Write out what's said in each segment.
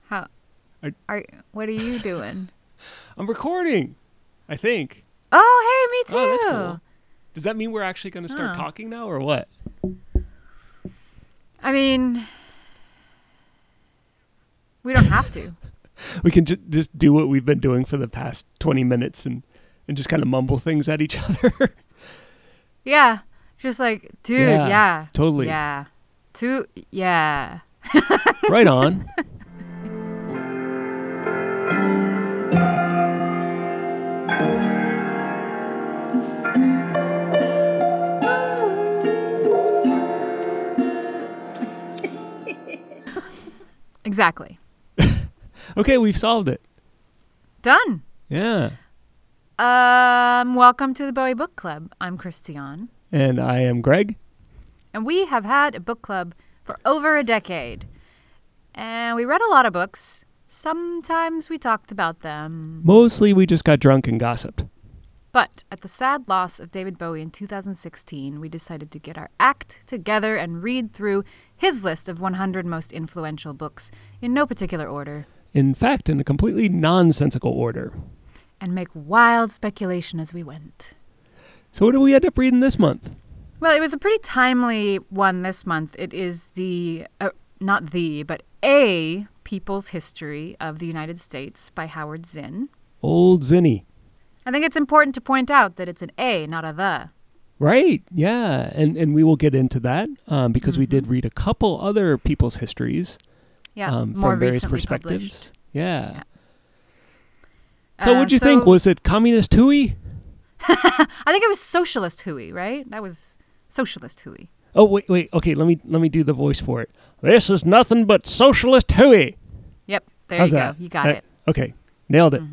How I- what are you doing? I'm recording, I think. Oh, hey, me too. Oh, that's cool. Does that mean we're actually going to start Oh. talking now or what? I mean, we don't have to. We can just do what we've been doing for the past 20 minutes and just kind of mumble things at each other. Yeah. Just like, dude, yeah. Totally. Yeah. Yeah. Right on. Exactly. Okay, we've solved it. Done. Yeah. Welcome to the Bowie Book Club. I'm Christiane. And I am Greg. And we have had a book club for over a decade. And we read a lot of books. Sometimes we talked about them. Mostly we just got drunk and gossiped. But at the sad loss of David Bowie in 2016, we decided to get our act together and read through his list of 100 most influential books in no particular order. In fact, in a completely nonsensical order. And make wild speculation as we went. So what do we end up reading this month? Well, it was a pretty timely one this month. It is but A People's History of the United States by Howard Zinn. Old Zinni. I think it's important to point out that it's an A, not a the. Right, yeah. And we will get into that because we did read a couple other people's histories more from various recently perspectives. published. Yeah. So what'd you think? Was it communist hooey? I think it was socialist hooey, right? That was socialist hooey. Oh, wait. Okay, let me do the voice for it. This is nothing but socialist hooey. Yep, there How's you that? go. You got it. Okay, nailed it.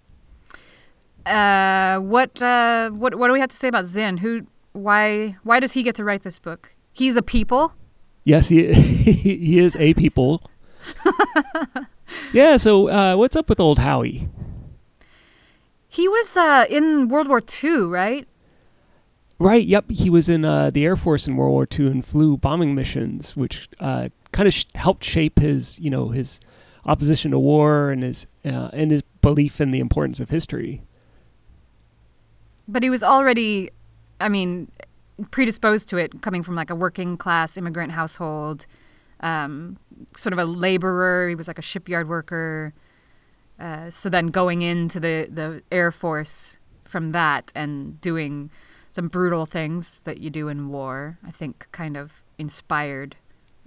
What do we have to say about Zinn? Why does he get to write this book? He's a people? Yes, he is a people. Yeah, so what's up with old Howie? He was in World War II, right? Right, yep. He was in the Air Force in World War II and flew bombing missions, which kind of helped shape his opposition to war and his belief in the importance of history. But he was already, predisposed to it, coming from like a working class immigrant household, sort of a laborer. He was like a shipyard worker. So then going into the Air Force from that and doing some brutal things that you do in war, I think kind of inspired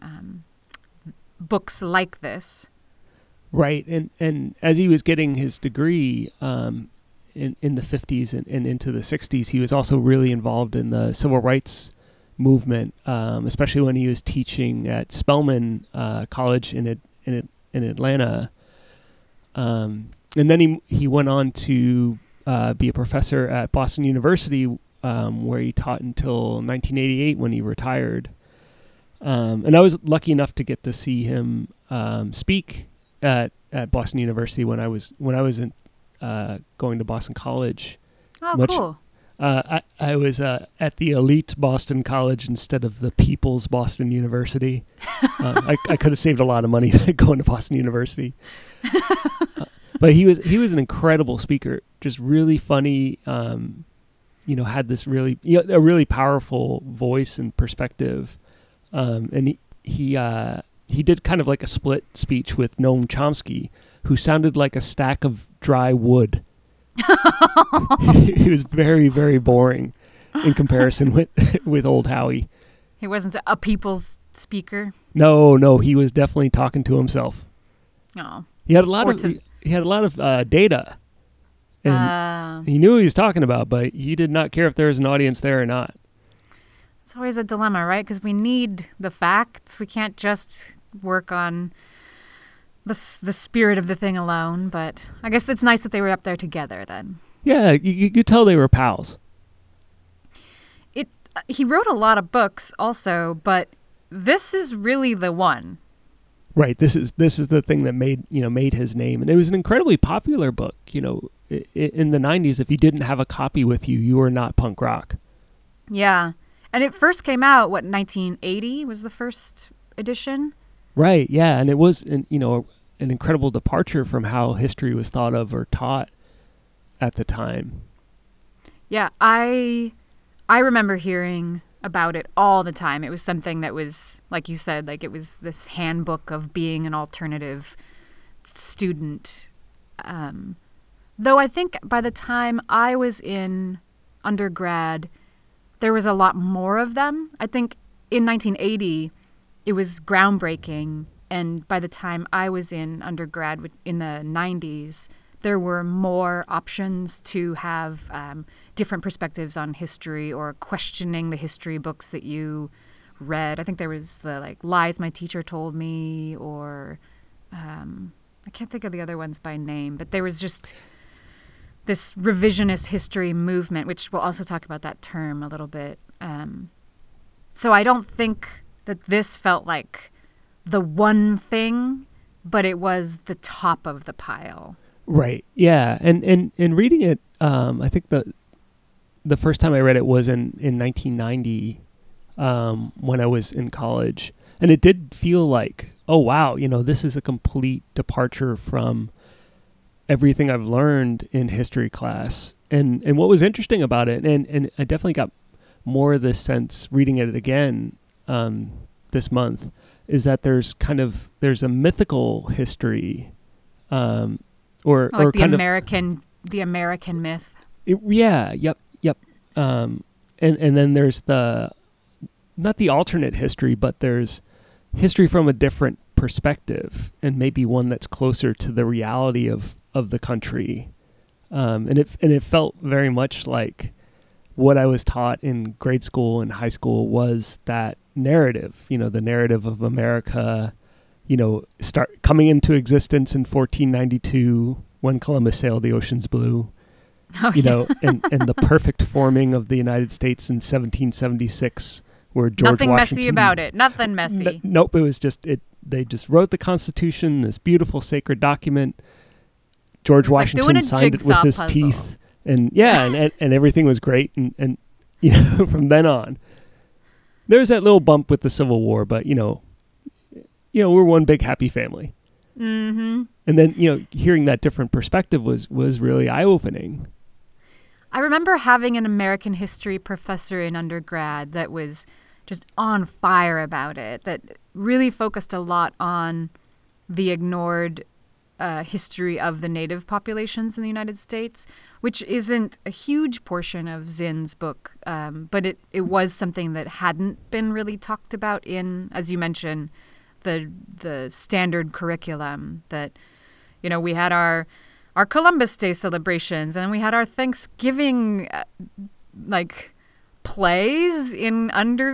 books like this. Right, and as he was getting his degree in the 50s and into the 60s, he was also really involved in the civil rights movement, especially when he was teaching at Spelman College in Atlanta. And then he went on to be a professor at Boston University, where he taught until 1988 when he retired. And I was lucky enough to get to see him speak at Boston University when I was going to Boston College. Oh, cool. I was at the elite Boston College instead of the People's Boston University. I could have saved a lot of money going to Boston University. But he was an incredible speaker, just really funny. Had this really a really powerful voice and perspective. And he did kind of like a split speech with Noam Chomsky, who sounded like a stack of dry wood. He was very, very boring in comparison with old Howie. He wasn't a people's speaker. No, he was definitely talking to himself. Oh, he had a lot of data, and he knew what he was talking about, but he did not care if there was an audience there or not. It's always a dilemma, right? Because we need the facts. We can't just work on the spirit of the thing alone. But I guess it's nice that they were up there together then. Yeah, you could tell they were pals. He wrote a lot of books also, but this is really the one. Right. This is the thing that made his name, and it was an incredibly popular book. In the 90s, if you didn't have a copy with you, you were not punk rock. Yeah. And it first came out, 1980 was the first edition? Right, yeah. And it was, an incredible departure from how history was thought of or taught at the time. Yeah, I remember hearing about it all the time. It was something that was, like you said, like it was this handbook of being an alternative student. Though I think by the time I was in undergrad, there was a lot more of them. I think in 1980, it was groundbreaking. And by the time I was in undergrad in the 90s, there were more options to have different perspectives on history or questioning the history books that you read. I think there was the like Lies My Teacher Told Me, or I can't think of the other ones by name, but there was just this revisionist history movement, which we'll also talk about that term a little bit. So I don't think that this felt like the one thing, but it was the top of the pile. Right. Yeah. And reading it, I think the first time I read it was in 1990, when I was in college, and it did feel like, oh wow, this is a complete departure from everything I've learned in history class. And what was interesting about it, and I definitely got more of this sense reading it again this month, is that there's a mythical history, or like the kind American myth. Yep. And then there's not the alternate history, but there's history from a different perspective, and maybe one that's closer to the reality of the country. And it felt very much like what I was taught in grade school and high school was that narrative, the narrative of America, start coming into existence in 1492 when Columbus sailed the oceans blue, and the perfect forming of the United States in 1776, where George Nothing Washington... messy about it. Nothing messy. Nope, it was just... They just wrote the Constitution, this beautiful sacred document. George Washington signed it with his teeth. And and everything was great. And from then on, there was that little bump with the Civil War, but, we're one big happy family. Mm-hmm. And then, hearing that different perspective was really eye-opening. I remember having an American history professor in undergrad that was just on fire about it, that really focused a lot on the ignored history of the native populations in the United States, which isn't a huge portion of Zinn's book, but it was something that hadn't been really talked about in, as you mentioned, the standard curriculum. That, we had our Columbus Day celebrations, and we had our Thanksgiving plays in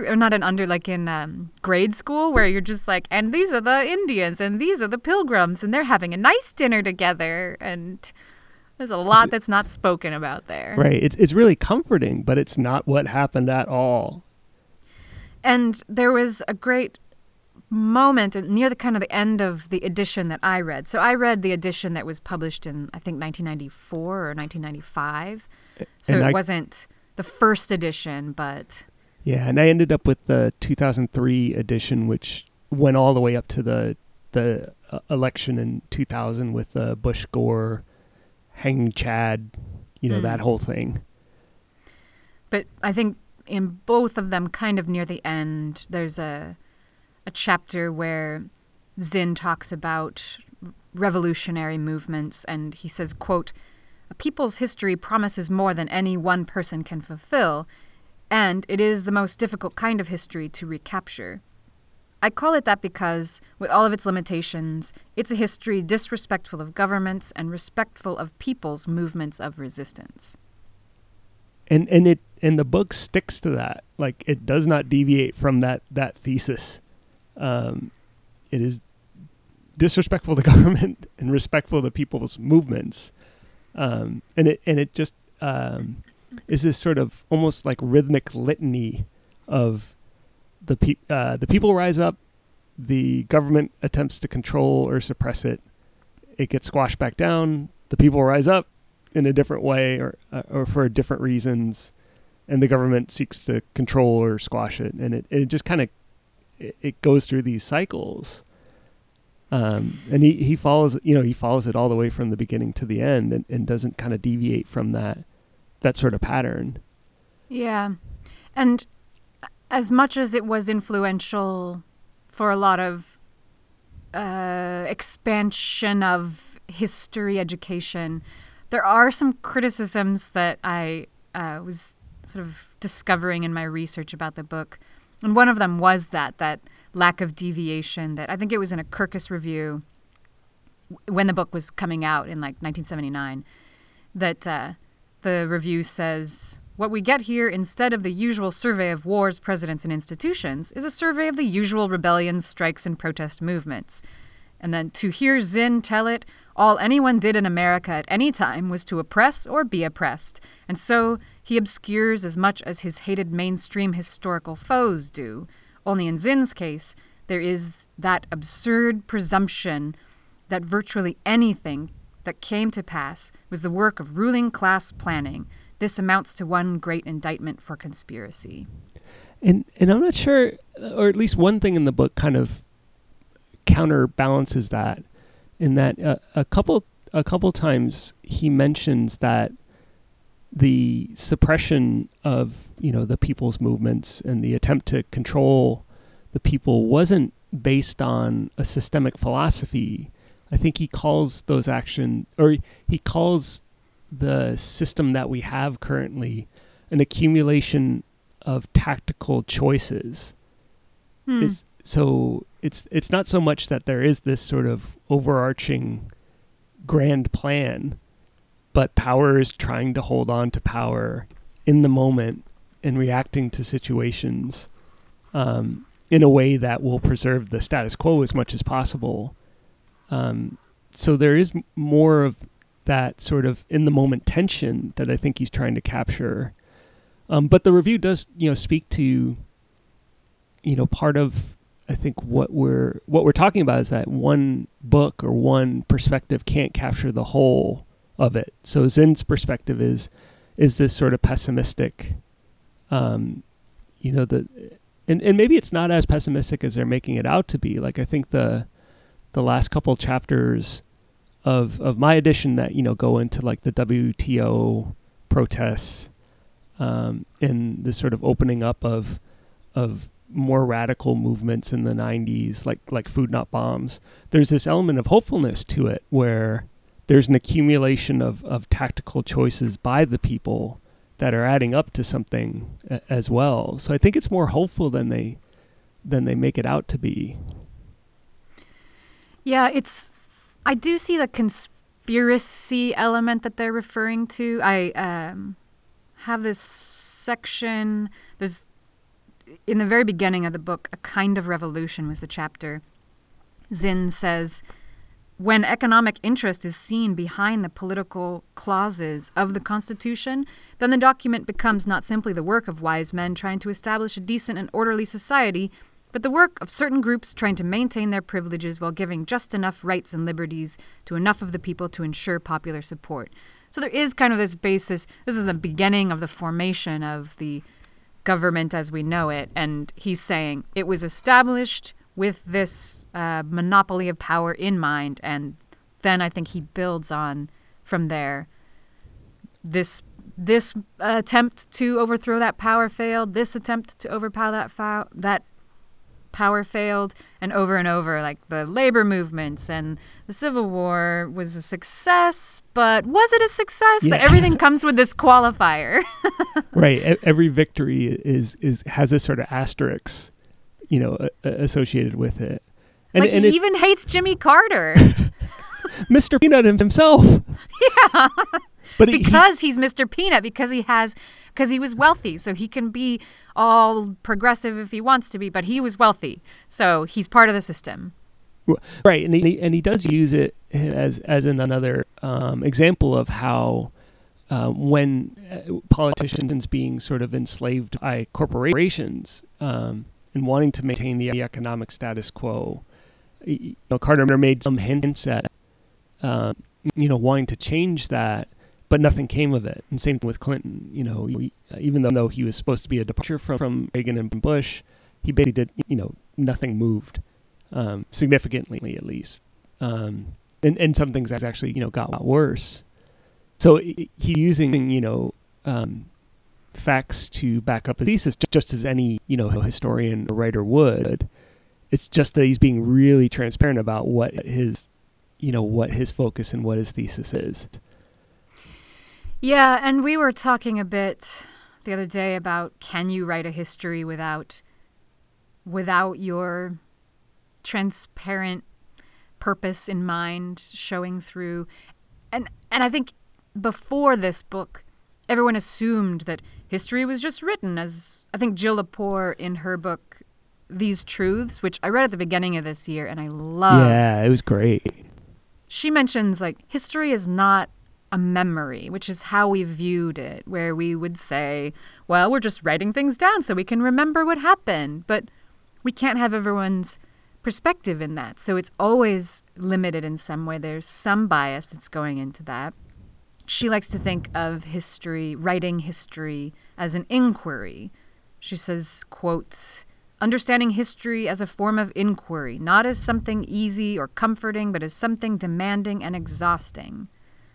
grade school, where you're just like, and these are the Indians and these are the Pilgrims and they're having a nice dinner together, and there's a lot that's not spoken about there. Right. It's really comforting, but it's not what happened at all. And there was a great moment near the end of the edition that I read. So I read the edition that was published in, I think, 1994 or 1995. So it wasn't the first edition, but... Yeah, and I ended up with the 2003 edition, which went all the way up to the election in 2000 with Bush-Gore, hanging Chad, that whole thing. But I think in both of them, kind of near the end, there's a chapter where Zinn talks about revolutionary movements, and he says, quote, "A people's history promises more than any one person can fulfill, and it is the most difficult kind of history to recapture. I call it that because, with all of its limitations, it's a history disrespectful of governments and respectful of people's movements of resistance." And the book sticks to that. Like, it does not deviate from that thesis. It is disrespectful to government and respectful to people's movements. And it just is this sort of almost like rhythmic litany of the people rise up, the government attempts to control or suppress it, it gets squashed back down, the people rise up in a different way or for different reasons, and the government seeks to control or squash it, and it just kind of it goes through these cycles. And he follows it all the way from the beginning to the end, and doesn't kind of deviate from that sort of pattern. Yeah. And as much as it was influential for a lot of expansion of history education, there are some criticisms that I was sort of discovering in my research about the book. And one of them was that lack of deviation that I think it was in a Kirkus review when the book was coming out in like 1979, that the review says, what we get here instead of the usual survey of wars, presidents, and institutions is a survey of the usual rebellions, strikes, and protest movements. And then to hear Zinn tell it, all anyone did in America at any time was to oppress or be oppressed, and so he obscures as much as his hated mainstream historical foes do. Only in Zinn's case, there is that absurd presumption that virtually anything that came to pass was the work of ruling class planning. This amounts to one great indictment for conspiracy. And I'm not sure, or at least one thing in the book kind of counterbalances that, in that a couple times he mentions that the suppression of the people's movements and the attempt to control the people wasn't based on a systemic philosophy. I think he calls those action, or he calls the system that we have currently an accumulation of tactical choices. So it's not so much that there is this sort of overarching grand plan, but power is trying to hold on to power in the moment and reacting to situations in a way that will preserve the status quo as much as possible. So there is more of that sort of in the moment tension that I think he's trying to capture. But the review does, speak to, part of, I think what we're talking about is that one book or one perspective can't capture the whole of it. So Zinn's perspective is this sort of pessimistic, and maybe it's not as pessimistic as they're making it out to be. Like, I think the last couple chapters of my edition that, go into like the WTO protests, and this sort of opening up of more radical movements in the 90s, like Food Not Bombs. There's this element of hopefulness to it where there's an accumulation of tactical choices by the people that are adding up to something as well. So I think it's more hopeful than they make it out to be. Yeah, I do see the conspiracy element that they're referring to. I have this section, there's, in the very beginning of the book, A Kind of Revolution was the chapter. Zinn says, when economic interest is seen behind the political clauses of the Constitution, then the document becomes not simply the work of wise men trying to establish a decent and orderly society, but the work of certain groups trying to maintain their privileges while giving just enough rights and liberties to enough of the people to ensure popular support. So there is kind of this basis. This is the beginning of the formation of the government as we know it. And he's saying it was established with this monopoly of power in mind. And then I think he builds on from there. This attempt to overthrow that power failed. This attempt to overpower that power failed, and over, like the labor movements and the Civil War was a success, but was it a success? Yeah. That everything comes with this qualifier. Right. Every victory has this sort of asterisk, associated with it. And he even hates Jimmy Carter. Mr. Peanut himself. Yeah. But because he's Mr. Peanut, because he was wealthy, so he can be all progressive if he wants to be, but he was wealthy, so he's part of the system. Right, and he does use it as another example of how when politicians being sort of enslaved by corporations and wanting to maintain the economic status quo, Carter made some hints at wanting to change that. But nothing came of it. And same thing with Clinton. Even though he was supposed to be a departure from Reagan and Bush, he basically did, nothing moved significantly, at least. And some things actually, got worse. So he's using, facts to back up a thesis, just as any, historian or writer would. It's just that he's being really transparent about what his focus and what his thesis is. Yeah, and we were talking a bit the other day about, can you write a history without your transparent purpose in mind showing through? And I think before this book, everyone assumed that history was just written as, I think Jill Lepore in her book, These Truths, which I read at the beginning of this year and I loved. Yeah, it was great. She mentions history is not a memory, which is how we viewed it, where we would say, well, we're just writing things down so we can remember what happened. But we can't have everyone's perspective in that. So it's always limited in some way. There's some bias that's going into that. She likes to think of history, writing history, as an inquiry. She says, quote, understanding history as a form of inquiry, not as something easy or comforting, but as something demanding and exhausting.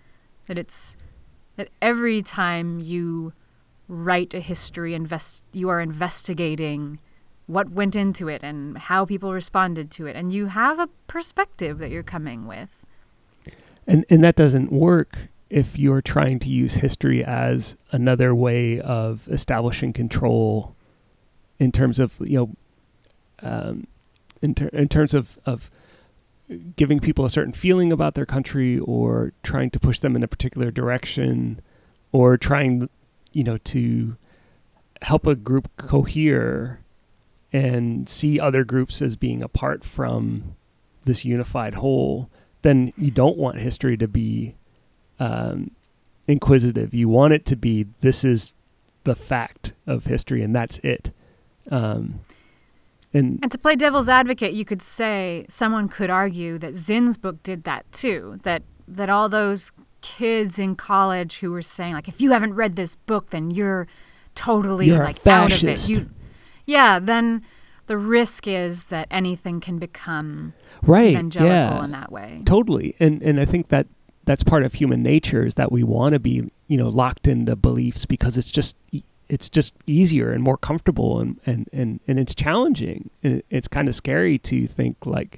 That every time you write a history, you are investigating what went into it and how people responded to it, and you have a perspective that you're coming with. And that doesn't work if you're trying to use history as another way of establishing control in terms of, in terms of giving people a certain feeling about their country, or trying to push them in a particular direction, or trying, to help a group cohere and see other groups as being apart from this unified whole. Then you don't want history to be inquisitive. You want it to be, this is the fact of history and that's it. And to play devil's advocate, you could say, someone could argue that Zinn's book did that too, that all those kids in college who were saying, if you haven't read this book, then you're totally out of it. Then the risk is that anything can become evangelical in that way. Totally. And I think that's part of human nature, is that we want to be, locked into beliefs because it's just easier and more comfortable, and it's challenging. And it's kind of scary to think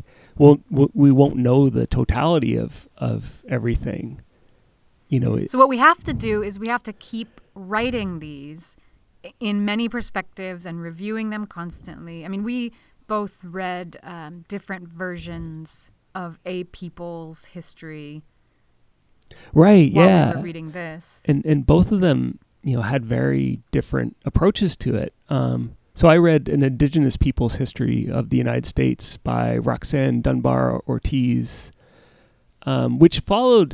we won't know the totality of everything. So what we have to do is we have to keep writing these in many perspectives and reviewing them constantly. I mean, we both read different versions of a people's history. Right, while yeah. we were reading this. And both of them, had very different approaches to it. So I read An Indigenous People's History of the United States by Roxanne Dunbar Ortiz, which followed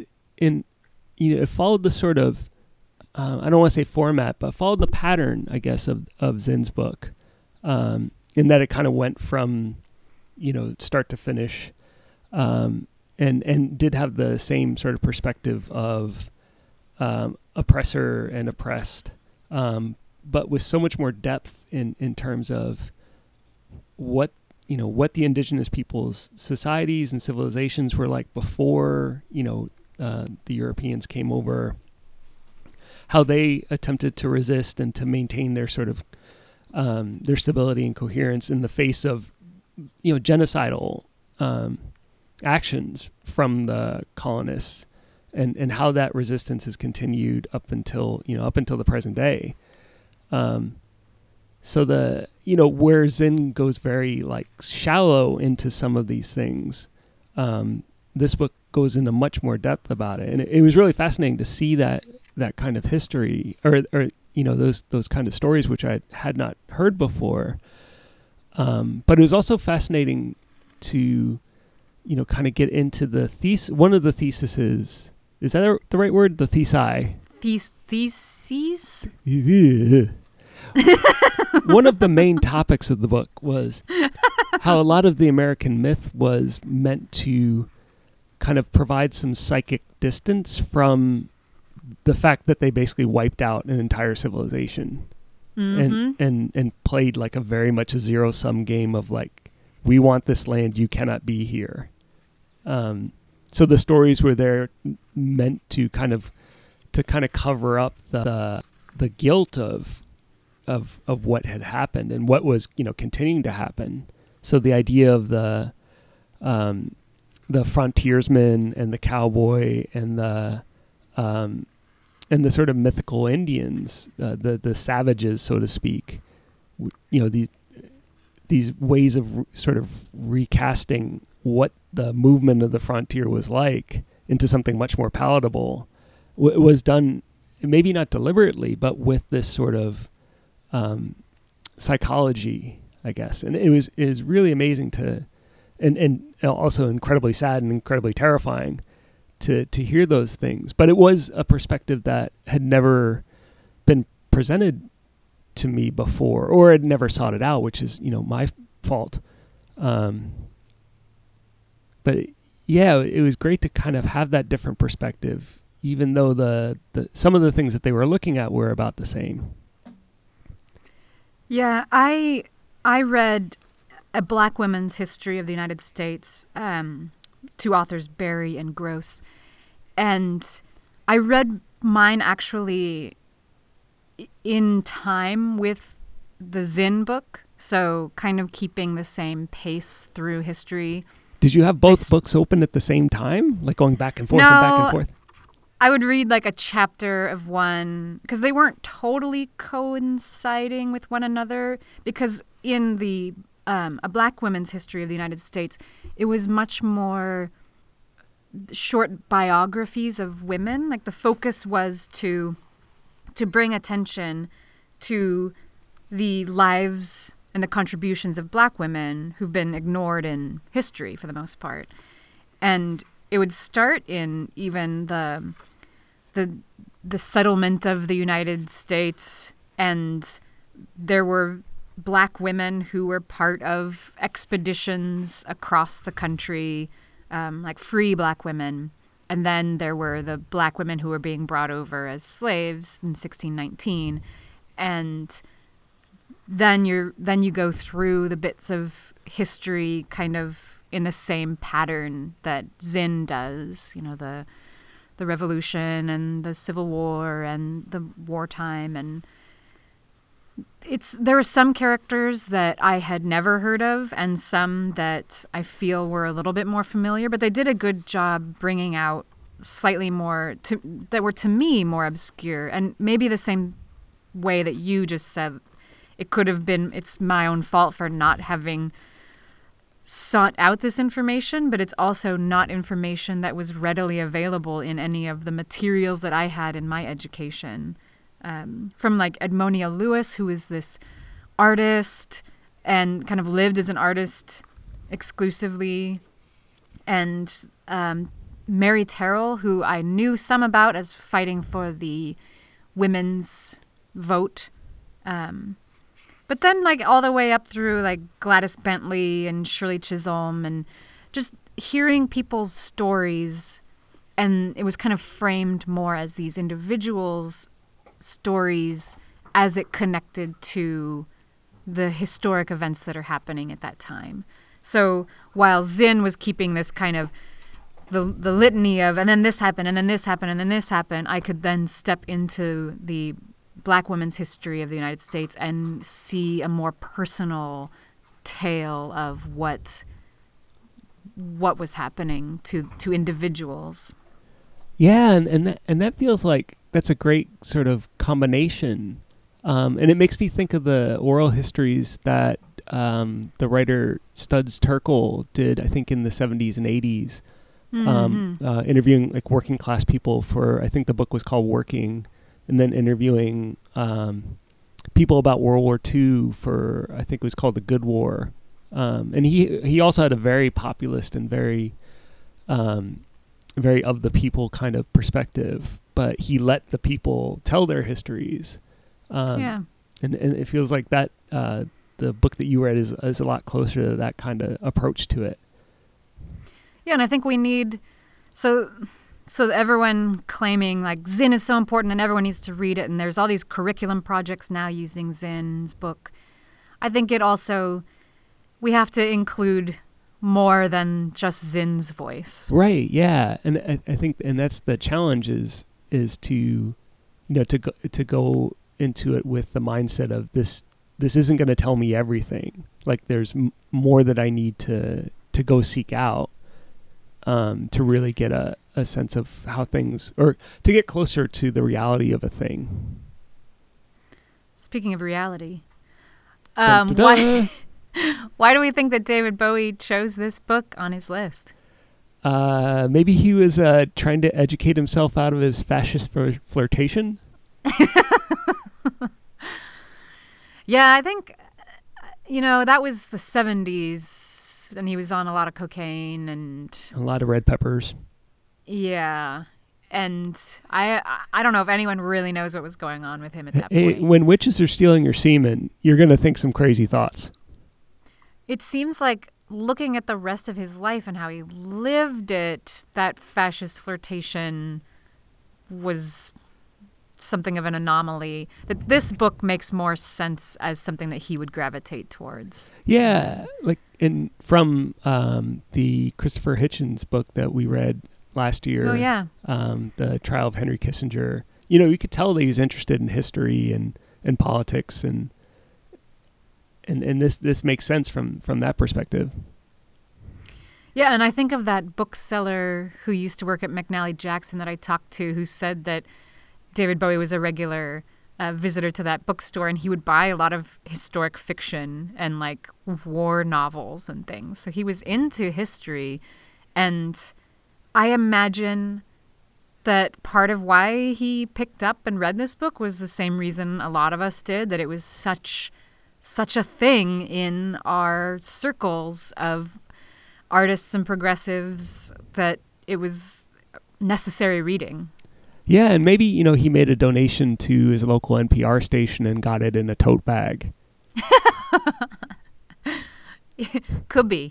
it followed the sort of, I don't want to say format, but followed the pattern, I guess, of Zinn's book, in that it kind of went from, start to finish, and did have the same sort of perspective of oppressor and oppressed, but with so much more depth in terms of what the indigenous peoples' societies and civilizations were like before the Europeans came over, how they attempted to resist and to maintain their sort of their stability and coherence in the face of genocidal actions from the colonists, and how that resistance has continued up until the present day. So where Zinn goes very shallow into some of these things, this book goes into much more depth about it, and it was really fascinating to see that kind of history, or those kind of stories which I had not heard before. But it was also fascinating to kind of get into the thesis. One of the theses, is that the right word? The thesi. Theses? One of the main topics of the book was how a lot of the American myth was meant to kind of provide some psychic distance from the fact that they basically wiped out an entire civilization, and played a very much a zero-sum game of we want this land, you cannot be here. So the stories were there meant to kind of cover up the guilt of what had happened and what was, continuing to happen. So the idea of the frontiersman and the cowboy and the sort of mythical Indians, the savages, so to speak, these ways of sort of recasting what the movement of the frontier was like into something much more palatable was done, maybe not deliberately, but with this sort of psychology, I guess. And it was really amazing and also incredibly sad and incredibly terrifying to hear those things. But it was a perspective that had never been presented to me before, or had never sought it out, which is, my fault. But yeah, it was great to kind of have that different perspective, even though the some of the things that they were looking at were about the same. Yeah, I read A Black Women's History of the United States, two authors, Berry and Gross, and I read mine actually in time with the Zinn book, so kind of keeping the same pace through history. Did you have both books open at the same time, like going back and forth and back and forth? I would read like a chapter of one, because they weren't totally coinciding with one another, because in the A Black Women's History of the United States, it was much more short biographies of women. Like the focus was to bring attention to the lives and the contributions of Black women who've been ignored in history for the most part. And it would start in even the settlement of the United States, and there were Black women who were part of expeditions across the country, like free Black women. And then there were the Black women who were being brought over as slaves in 1619. And then you go through the bits of history kind of in the same pattern that Zinn does, the Revolution and the Civil War and the wartime. And there were some characters that I had never heard of and some that I feel were a little bit more familiar, but they did a good job bringing out slightly more that were to me more obscure. And maybe the same way that you just said, it could have been, it's my own fault for not having sought out this information, but it's also not information that was readily available in any of the materials that I had in my education. From like Edmonia Lewis, who is this artist and kind of lived as an artist exclusively, and Mary Terrell, who I knew some about as fighting for the women's vote. But then like all the way up through like Gladys Bentley and Shirley Chisholm, and just hearing people's stories, and it was kind of framed more as these individuals' stories as it connected to the historic events that are happening at that time. So while Zinn was keeping this kind of the litany of, and then this happened, and then this happened, and then this happened, I could then step into the Black women's history of the United States and see a more personal tale of what was happening to individuals. Yeah, and that feels like that's a great sort of combination, and it makes me think of the oral histories that the writer Studs Terkel did, I think, in the 70s and 80s, interviewing like working class people for, I think the book was called Working, and then interviewing people about World War II for, I think it was called The Good War, and he also had a very populist and very of the people kind of perspective, but he let the people tell their histories. And it feels like that the book that you read is a lot closer to that kind of approach to it. Yeah, and I think we need so everyone claiming like Zinn is so important and everyone needs to read it, and there's all these curriculum projects now using Zinn's book. I think it also, we have to include more than just Zin's voice. Right. Yeah. And I think, and that's the challenge is to, to go into it with the mindset of this isn't going to tell me everything. Like there's more that I need to go seek out, to really get a sense of how things, or to get closer to the reality of a thing. Speaking of reality, Dun, dun, dun. why do we think that David Bowie chose this book on his list? Maybe he was trying to educate himself out of his fascist flirtation. Yeah, I think, that was the 70s, and he was on a lot of cocaine and A lot of red peppers. yeah. And I don't know if anyone really knows what was going on with him at that point. When witches are stealing your semen, you're going to think some crazy thoughts. It seems like looking at the rest of his life and how he lived it, that fascist flirtation was something of an anomaly. That this book makes more sense as something that he would gravitate towards. Yeah, like from the Christopher Hitchens book that we read last year. Oh yeah. The Trial of Henry Kissinger. You could tell that he was interested in history and politics, and this makes sense from that perspective. Yeah, and I think of that bookseller who used to work at McNally Jackson that I talked to, who said that David Bowie was a regular visitor to that bookstore, and he would buy a lot of historic fiction and like war novels and things. So he was into history, and I imagine that part of why he picked up and read this book was the same reason a lot of us did, that it was such a thing in our circles of artists and progressives that it was necessary reading. Yeah, and maybe, he made a donation to his local NPR station and got it in a tote bag. Could be.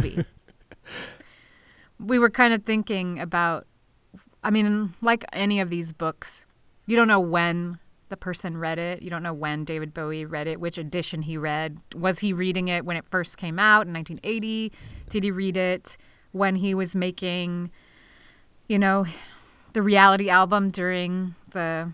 We were kind of thinking about, like any of these books, you don't know when the person read it. You don't know when David Bowie read it, which edition he read. Was he reading it when it first came out in 1980? Did he read it when he was making, the reality album during the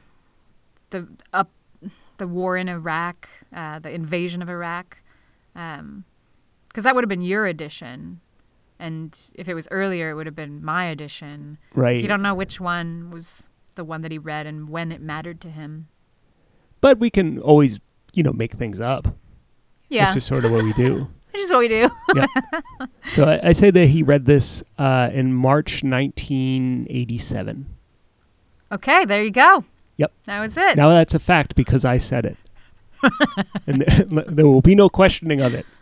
war in Iraq, the invasion of Iraq? Because that would have been your edition. And if it was earlier, it would have been my edition. Right. You don't know which one was the one that he read and when it mattered to him. But we can always, make things up. Yeah. That's just sort of what we do. That's just what we do. Yeah. So I say that he read this in March 1987. Okay, there you go. Yep. That was it. Now that's a fact because I said it. And there will be no questioning of it.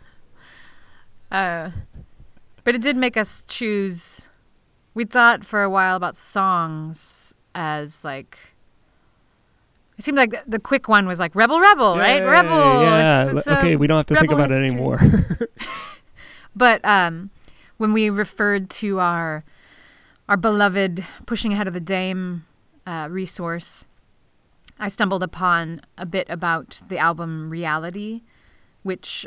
But it did make us choose. We thought for a while about songs as like. It seemed like the quick one was like Rebel, right? Rebel. Yeah. It's okay, we don't have to think about it anymore. But when we referred to our beloved Pushing Ahead of the Dame resource, I stumbled upon a bit about the album Reality, which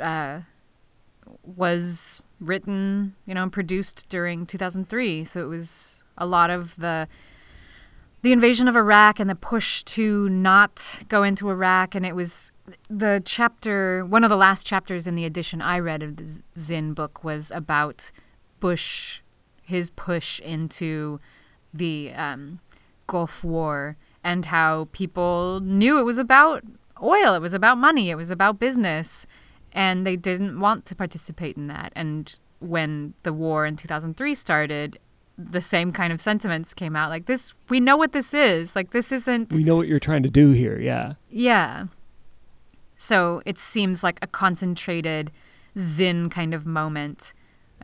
was written, and produced during 2003. So it was a lot of the invasion of Iraq and the push to not go into Iraq. And it was the chapter, one of the last chapters in the edition I read of the Zinn book was about Bush, his push into the Gulf War, and how people knew it was about oil, it was about money, it was about business, and they didn't want to participate in that. And when the war in 2003 started, the same kind of sentiments came out. Like, this, we know what this is. Like, this isn't... We know what you're trying to do here, yeah. Yeah. So it seems like a concentrated Zinn kind of moment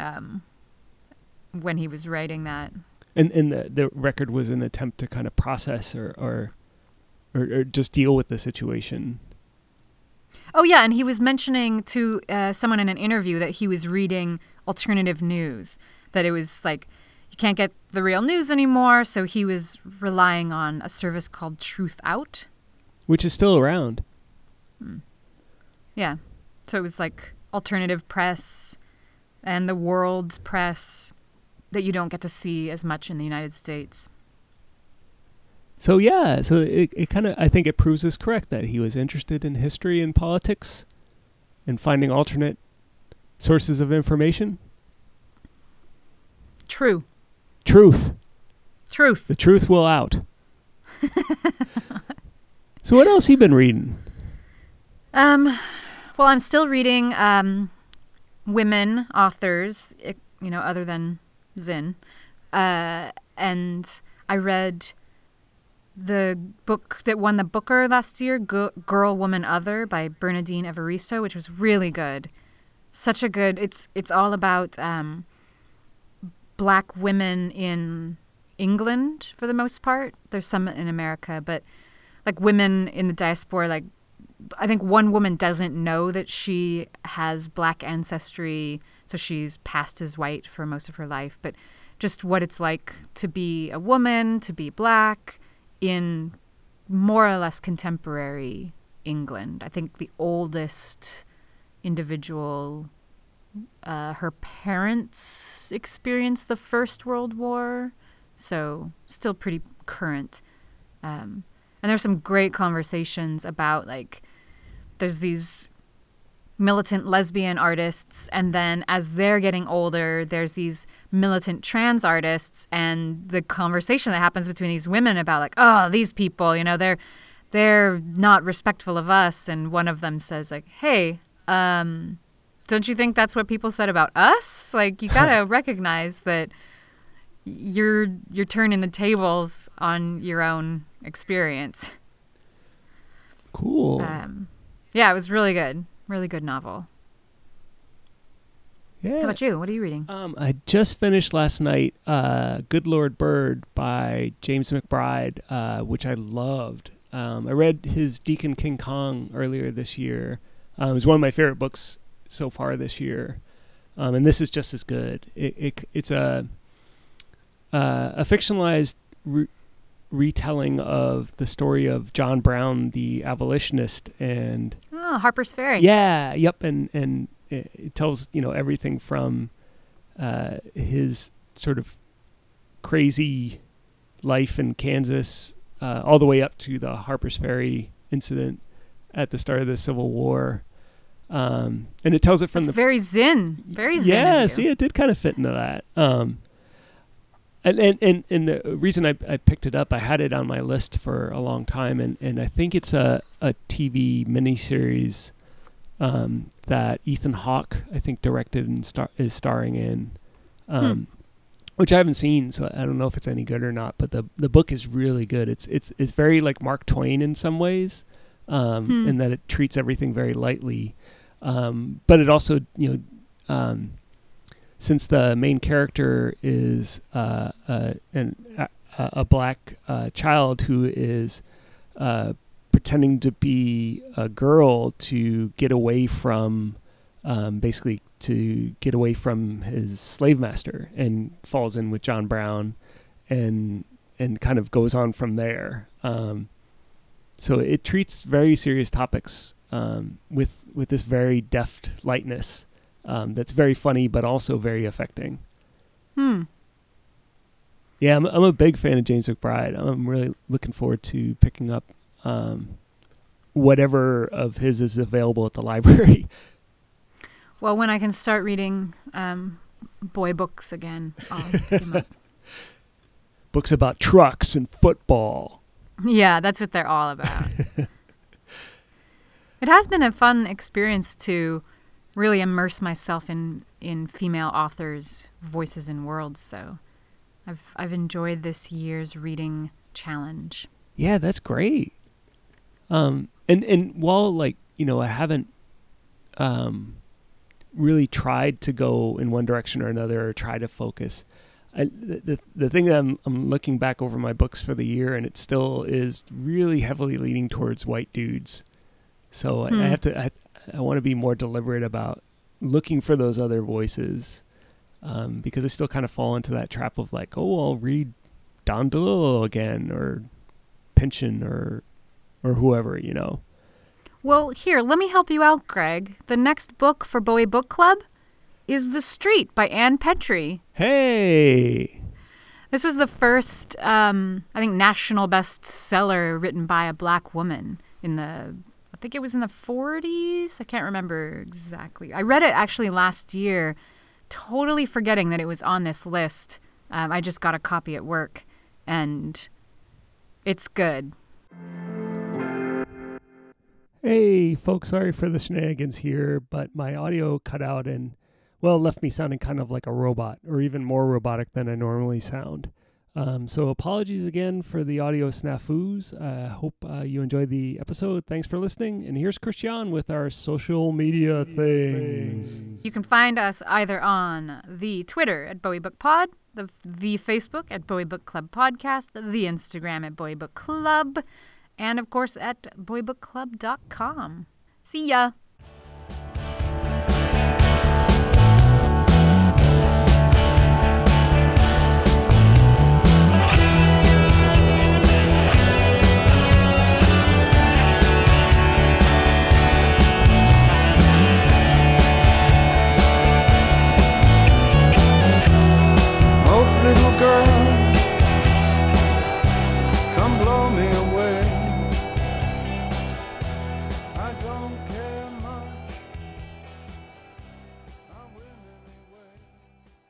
when he was writing that. And the record was an attempt to kind of process or just deal with the situation. Oh, yeah, and he was mentioning to someone in an interview that he was reading alternative news, that it was like, you can't get the real news anymore, so he was relying on a service called Truth Out. Which is still around. Yeah, so it was like alternative press and the world's press that you don't get to see as much in the United States. So yeah, so it kind of, I think it proves us correct that he was interested in history and politics and finding alternate sources of information. Truth. The truth will out. So what else have you been reading? Well, I'm still reading women authors, other than Zinn. And I read the book that won the Booker last year, Girl, Woman, Other by Bernardine Evaristo, which was really good. Such a good, it's all about Black women in England for the most part. There's some in America, but like women in the diaspora, like I think one woman doesn't know that she has Black ancestry, so she's passed as white for most of her life, but just what it's like to be a woman, to be Black in more or less contemporary England. I think the oldest individual, her parents experienced the First World War, so still pretty current. And there's some great conversations about, like, there's these militant lesbian artists, and then as they're getting older, there's these militant trans artists, and the conversation that happens between these women about, like, oh, these people, they're not respectful of us, and one of them says, like, hey, don't you think that's what people said about us? Like, you gotta recognize that you're turning the tables on your own experience. Cool. Yeah, it was really good. Really good novel. Yeah. How about you? What are you reading? I just finished last night Good Lord Bird by James McBride, which I loved. I read his Deacon King Kong earlier this year. It was one of my favorite books so far this year. And this is just as good. It's a fictionalized retelling of the story of John Brown, the abolitionist, and Harper's Ferry. Yeah, yep, and it tells everything from his sort of crazy life in Kansas all the way up to the Harper's Ferry incident at the start of the Civil War, and it tells it from very Zinn. Yeah, see, it did kind of fit into that. And the reason I picked it up, I had it on my list for a long time, and I think it's a TV miniseries that Ethan Hawke, I think, directed and is starring in, which I haven't seen, so I don't know if it's any good or not. But the book is really good. It's very like Mark Twain in some ways, in that it treats everything very lightly, but it also since the main character is a Black child who is pretending to be a girl to get away from, basically to get away from his slave master, and falls in with John Brown, and kind of goes on from there. So it treats very serious topics with this very deft lightness. That's very funny, but also very affecting. Yeah, I'm a big fan of James McBride. I'm really looking forward to picking up whatever of his is available at the library. Well, when I can start reading boy books again, I'll pick him up. Books about trucks and football. Yeah, that's what they're all about. It has been a fun experience to really immerse myself in female authors' voices and worlds, though. I've enjoyed this year's reading challenge. Yeah, that's great. And while I haven't really tried to go in one direction or another or try to focus, the thing that I'm looking back over my books for the year, and it still is really heavily leaning towards white dudes. So I have to. I want to be more deliberate about looking for those other voices, because I still kind of fall into that trap of like, oh, I'll read Don DeLillo again, or Pynchon, or whoever, Well, here, let me help you out, Greg. The next book for Bowie Book Club is The Street by Ann Petrie. Hey! This was the first, I think, national bestseller written by a black woman I think it was in the 40s. I can't remember exactly. I read it actually last year, totally forgetting that it was on this list. I just got a copy at work, and it's good. Hey, folks, sorry for the shenanigans here, but my audio cut out and, well, left me sounding kind of like a robot, or even more robotic than I normally sound. So apologies again for the audio snafus. Hope you enjoyed the episode. Thanks for listening. And here's Christian with our social media things. You can find us either on the Twitter at Bowie Book Pod, the Facebook at Bowie Book Club Podcast, the Instagram at Bowie Book Club, and of course at BowieBookClub.com. See ya!